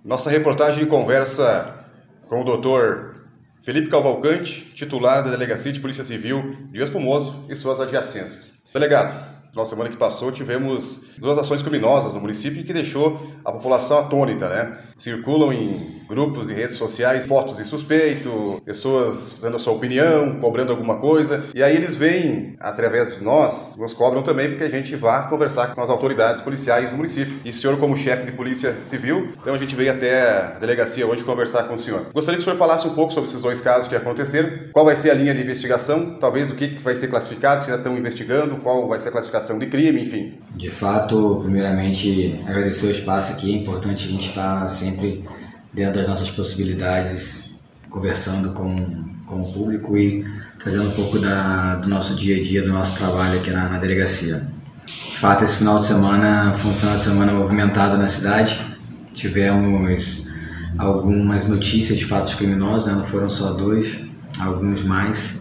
Nossa reportagem conversa com o Dr. Felipe Cavalcante, titular da Delegacia de Polícia Civil de Espumoso e suas adjacências. Delegado, na semana que passou tivemos 2 ações criminosas no município que deixou a população atônita, né? Circulam em grupos de redes sociais fotos de suspeito, pessoas dando a sua opinião, cobrando alguma coisa, e aí eles vêm, através de nós, nos cobram também porque a gente vá conversar com as autoridades policiais do município. E o senhor, como chefe de Polícia Civil, então a gente veio até a delegacia hoje conversar com o senhor. Gostaria que o senhor falasse um pouco sobre esses 2 casos que aconteceram, qual vai ser a linha de investigação, talvez o que vai ser classificado, se já estão investigando, qual vai ser a classificação de crime, enfim. De fato, primeiramente, agradecer o espaço aqui. É importante a gente estar sempre dentro das nossas possibilidades, conversando com o público e trazendo um pouco do nosso dia a dia, do nosso trabalho aqui na delegacia. De fato, esse final de semana foi um final de semana movimentado na cidade. Tivemos algumas notícias de fatos criminosos, né? Não foram só 2, alguns mais.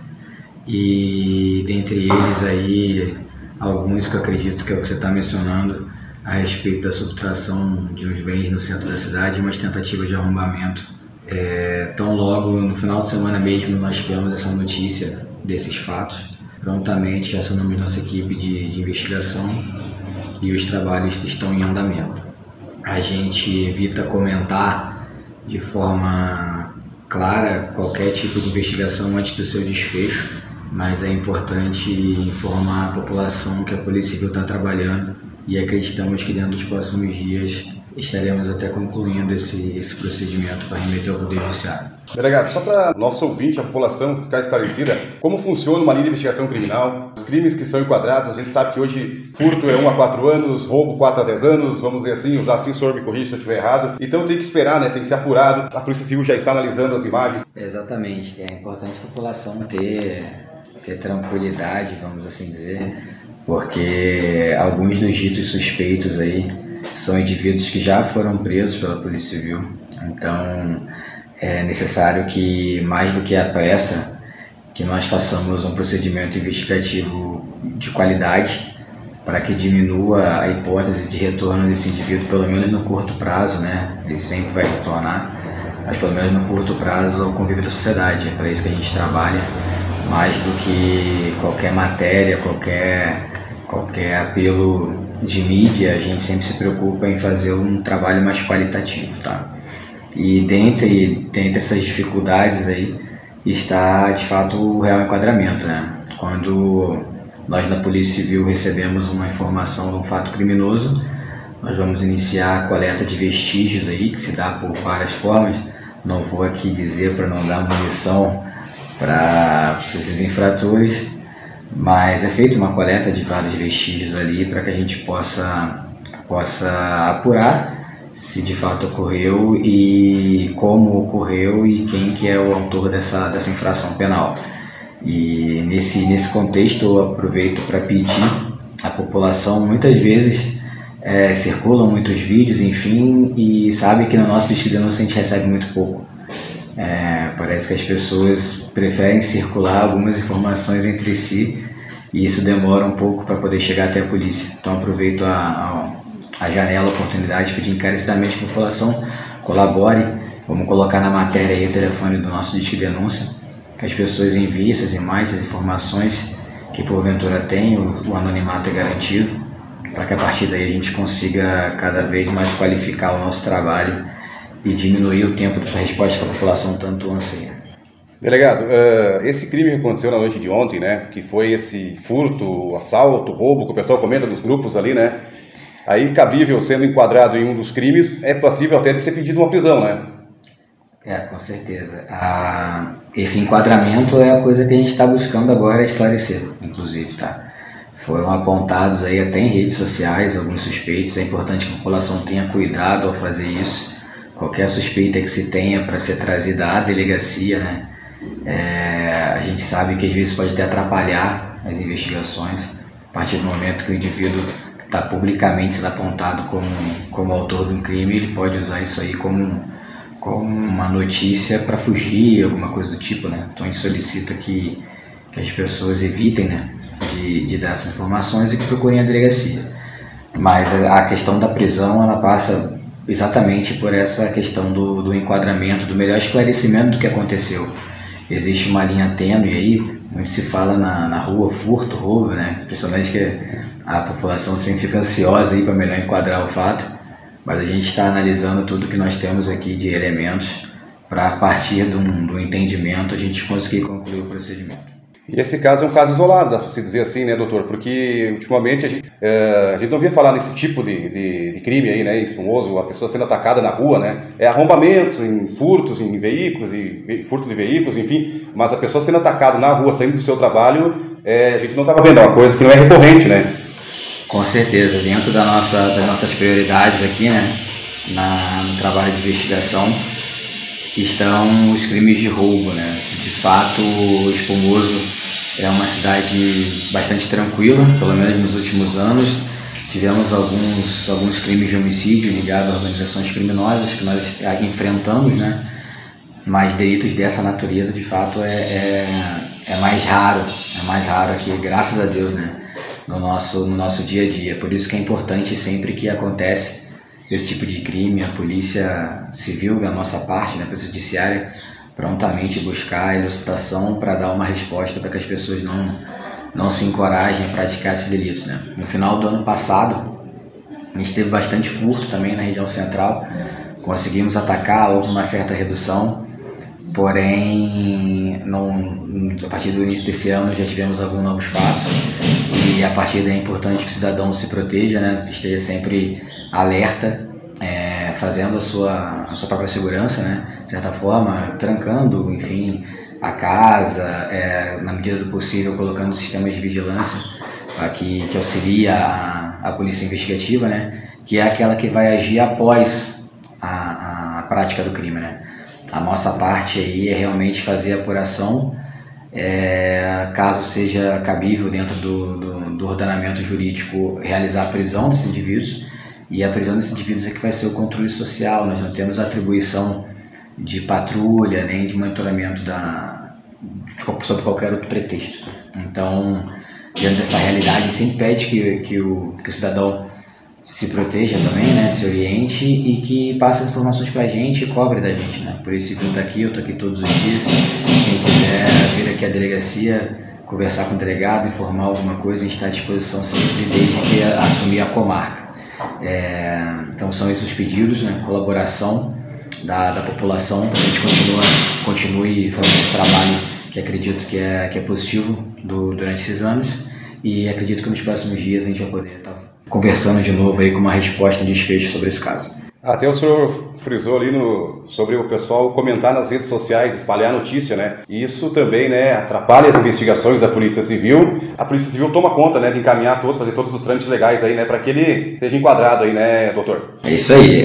E dentre eles aí, alguns que eu acredito que é o que você está mencionando a respeito da subtração de uns bens no centro da cidade, umas tentativas de arrombamento. Tão logo no final de semana mesmo nós tivemos essa notícia desses fatos, prontamente acionamos nossa equipe de investigação e os trabalhos estão em andamento. A gente evita comentar de forma clara qualquer tipo de investigação antes do seu desfecho, mas é importante informar a população que a Polícia Civil está trabalhando e acreditamos que dentro dos próximos dias estaremos até concluindo esse procedimento para remeter ao Poder Judiciário. Delegado, só para nosso ouvinte, a população ficar esclarecida, como funciona uma linha de investigação criminal, os crimes que são enquadrados, a gente sabe que hoje furto é 1 a 4 anos, roubo 4 a 10 anos, vamos dizer assim, usar assim, o senhor me corrige se eu estiver errado, então tem que esperar, né? Tem que ser apurado, a Polícia Civil já está analisando as imagens. Exatamente, é importante a população ter tranquilidade, vamos assim dizer, porque alguns dos ditos suspeitos aí são indivíduos que já foram presos pela Polícia Civil, então é necessário que, mais do que a pressa, que nós façamos um procedimento investigativo de qualidade para que diminua a hipótese de retorno desse indivíduo, pelo menos no curto prazo, né? Ele sempre vai retornar, mas pelo menos no curto prazo ao convívio da sociedade. É para isso que a gente trabalha, mais do que qualquer matéria, qualquer apelo de mídia. A gente sempre se preocupa em fazer um trabalho mais qualitativo, tá? E dentre essas dificuldades aí está de fato o real enquadramento, né? Quando nós da Polícia Civil recebemos uma informação de um fato criminoso, nós vamos iniciar a coleta de vestígios aí, que se dá por várias formas. Não vou aqui dizer para não dar munição para esses infratores, mas é feita uma coleta de vários vestígios ali para que a gente possa apurar se de fato ocorreu e como ocorreu e quem que é o autor dessa infração penal. E nesse contexto eu aproveito para pedir à população, muitas vezes circulam muitos vídeos, enfim, e sabe que no nosso Disque Denúncia a gente recebe muito pouco. Parece que as pessoas preferem circular algumas informações entre si e isso demora um pouco para poder chegar até a polícia. Então aproveito a janela, a oportunidade de pedir encarecidamente que a população colabore. Vamos colocar na matéria aí o telefone do nosso Disque Denúncia, que as pessoas enviem essas imagens, essas informações que porventura tem, o anonimato é garantido, para que a partir daí a gente consiga cada vez mais qualificar o nosso trabalho e diminuir o tempo dessa resposta que a população tanto anseia. Delegado, esse crime que aconteceu na noite de ontem, né, que foi esse furto, assalto, roubo, que o pessoal comenta nos grupos ali, né, aí cabível sendo enquadrado em um dos crimes, é passível até de ser pedido uma prisão, né? Com certeza. Esse enquadramento é a coisa que a gente está buscando agora esclarecer, inclusive, tá? Foram apontados aí até em redes sociais alguns suspeitos, é importante que a população tenha cuidado ao fazer isso. Qualquer suspeita que se tenha para ser trazida à delegacia, né? A gente sabe que às vezes pode até atrapalhar as investigações, a partir do momento que o indivíduo está publicamente sendo apontado como autor de um crime, ele pode usar isso aí como uma notícia para fugir, alguma coisa do tipo, né? Então a gente solicita que as pessoas evitem, né, de dar essas informações e que procurem a delegacia. Mas a questão da prisão, ela passa exatamente por essa questão do enquadramento, do melhor esclarecimento do que aconteceu. Existe uma linha tênue aí, onde se fala na rua furto, roubo, né? Impressionante que a população sempre fica ansiosa para melhor enquadrar o fato, mas a gente está analisando tudo que nós temos aqui de elementos para, a partir do entendimento, a gente conseguir concluir o procedimento. E esse caso é um caso isolado, dá para se dizer assim, né, doutor? Porque ultimamente a gente não via falar nesse tipo de crime aí, né, famoso, a pessoa sendo atacada na rua, né? É arrombamentos, em furtos em veículos, furto de veículos, enfim, mas a pessoa sendo atacada na rua, saindo do seu trabalho, a gente não estava vendo, é uma coisa que não é recorrente, né? Com certeza, dentro das nossas prioridades aqui, né, no trabalho de investigação, estão os crimes de roubo, né? De fato, Espumoso é uma cidade bastante tranquila, pelo menos nos últimos anos. Tivemos alguns crimes de homicídio ligados a organizações criminosas que nós enfrentamos, né? Mas delitos dessa natureza, de fato, é mais raro aqui, graças a Deus, né? No nosso dia a dia. Por isso que é importante, sempre que acontece esse tipo de crime, a Polícia Civil, da nossa parte, né, a Polícia Judiciária, prontamente buscar a elucidação para dar uma resposta para que as pessoas não se encorajem a praticar esses delitos, né. No final do ano passado, a gente teve bastante furto também na região central, conseguimos atacar, houve uma certa redução, porém, a partir do início desse ano já tivemos alguns novos fatos, e a partir daí é importante que o cidadão se proteja, né, esteja sempre alerta, fazendo a sua própria segurança, né, de certa forma, trancando, enfim, a casa, na medida do possível, colocando sistemas de vigilância que auxilia a polícia investigativa, né, que é aquela que vai agir após a prática do crime, né. A nossa parte aí é realmente fazer a apuração, caso seja cabível dentro do ordenamento jurídico, realizar a prisão desses indivíduos, e a prisão desses indivíduos é que vai ser o controle social. Nós não temos atribuição de patrulha, nem de monitoramento sob qualquer outro pretexto. Então, diante dessa realidade, a gente sempre pede que o cidadão se proteja também, né, se oriente e que passe as informações para a gente e cobre da gente, né. Por isso que eu estou aqui todos os dias. Quem quiser vir aqui à delegacia, conversar com o delegado, informar alguma coisa, a gente está à disposição sempre, desde que assumir a comarca. Então são esses os pedidos, né, colaboração da população para que a gente continue fazendo esse trabalho que acredito que é positivo durante esses anos, e acredito que nos próximos dias a gente vai poder estar conversando de novo aí com uma resposta e desfecho sobre esse caso. Até o senhor frisou ali sobre o pessoal comentar nas redes sociais, espalhar a notícia, né? E isso também, né, atrapalha as investigações da Polícia Civil. A Polícia Civil toma conta, né, de encaminhar fazer todos os trâmites legais aí, né, para que ele seja enquadrado aí, né, doutor? É isso aí.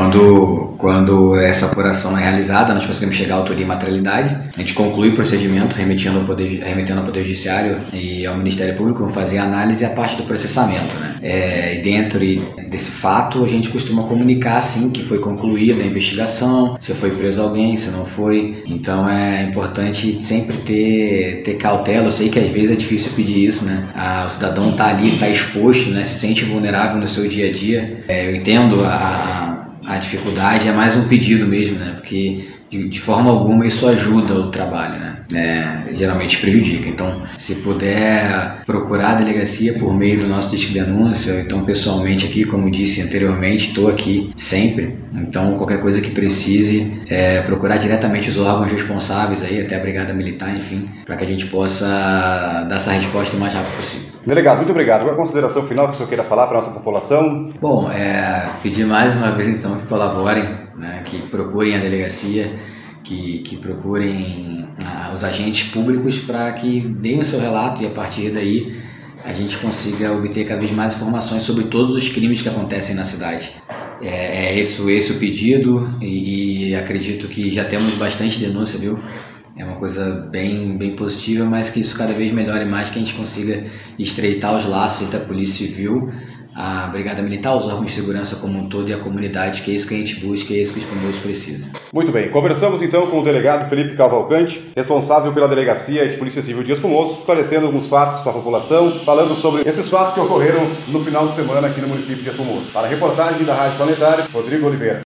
Quando essa apuração é realizada, nós conseguimos chegar à autoria e materialidade. A gente conclui o procedimento, remetendo ao Poder Judiciário e ao Ministério Público, vão fazer a análise e a parte do processamento, né? E dentro desse fato, a gente costuma comunicar, sim, que foi concluída a investigação, se foi preso alguém, se não foi. Então é importante sempre ter cautela. Eu sei que às vezes é difícil pedir isso, né? O cidadão está ali, está exposto, né? Se sente vulnerável no seu dia a dia. Eu entendo a dificuldade, é mais um pedido mesmo, né? Porque de forma alguma isso ajuda o trabalho, né? Geralmente prejudica. Então, se puder procurar a delegacia por meio do nosso disco de denúncia, ou então pessoalmente aqui, como disse anteriormente, estou aqui sempre. Então, qualquer coisa que precise, procurar diretamente os órgãos responsáveis aí, até a Brigada Militar, enfim, para que a gente possa dar essa resposta o mais rápido possível. Delegado, muito obrigado. Qual é a consideração final que o senhor queira falar para a nossa população? Bom, pedir mais uma vez então que colaborem, né, que procurem a delegacia, que procurem os agentes públicos para que deem o seu relato, e a partir daí a gente consiga obter cada vez mais informações sobre todos os crimes que acontecem na cidade. Esse o pedido, e acredito que já temos bastante denúncia, viu? É uma coisa bem positiva, mas que isso cada vez melhore mais, que a gente consiga estreitar os laços entre a Polícia Civil a Brigada Militar, os órgãos de segurança como um todo e a comunidade, que é isso que a gente busca e é isso que os Pomosos precisam. Muito bem, conversamos então com o delegado Felipe Cavalcante, responsável pela Delegacia de Polícia Civil Dias Formoso, esclarecendo alguns fatos para a população, falando sobre esses fatos que ocorreram no final de semana aqui no município de Dias Formoso. Para a reportagem da Rádio Planetária, Rodrigo Oliveira.